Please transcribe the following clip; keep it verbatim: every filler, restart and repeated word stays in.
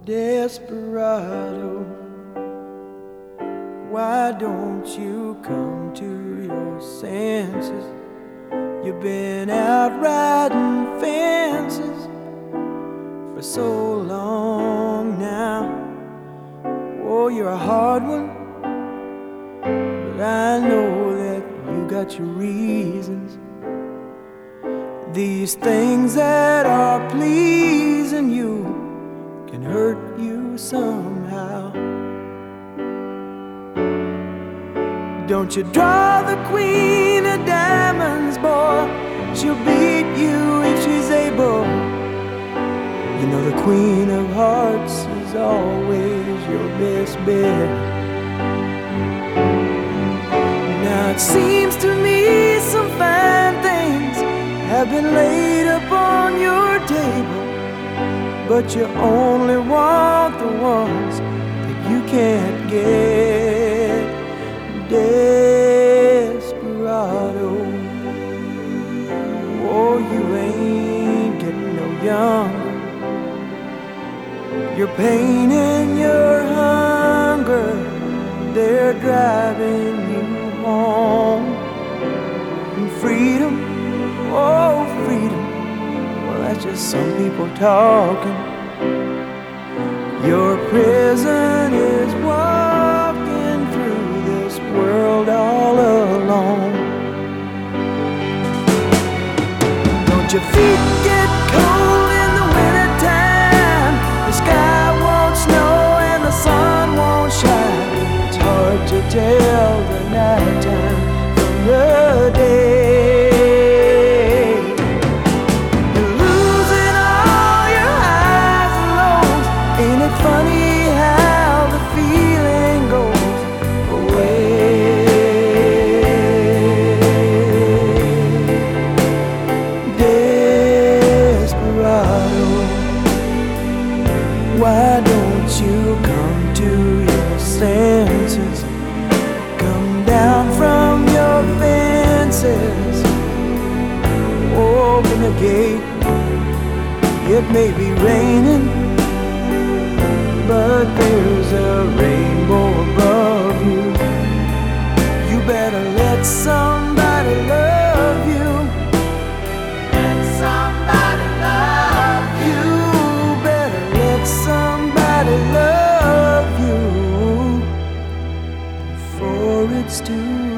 Desperado, why don't you come to your senses? You've been out riding fences for so long now. Oh, you're a hard one, but I know that you got your reasons. These things that are pleasing you can hurt you somehow. Don't you draw the queen of diamonds, boy. She'll beat you if she's able. You know the queen of hearts is always your best bet. Now it seems to me some fine things have been laid upon your table, but you only want the ones that you can't get. Desperado, oh, you ain't getting no younger. Your pain and your hunger, they're driving you home. And freedom, oh freedom, well that's just some people talking. Your prison is walking through this world all alone. Don't your feet get cold in the wintertime? The sky won't snow and the sun won't shine. It's hard to tell the nighttime from the day. Funny how the feeling goes away. Desperado, why don't you come to your senses? Come down from your fences. Open the gate. It may be raining, but there's a rainbow above you. You better let somebody love you. Let somebody love you. You better let somebody love you before it's too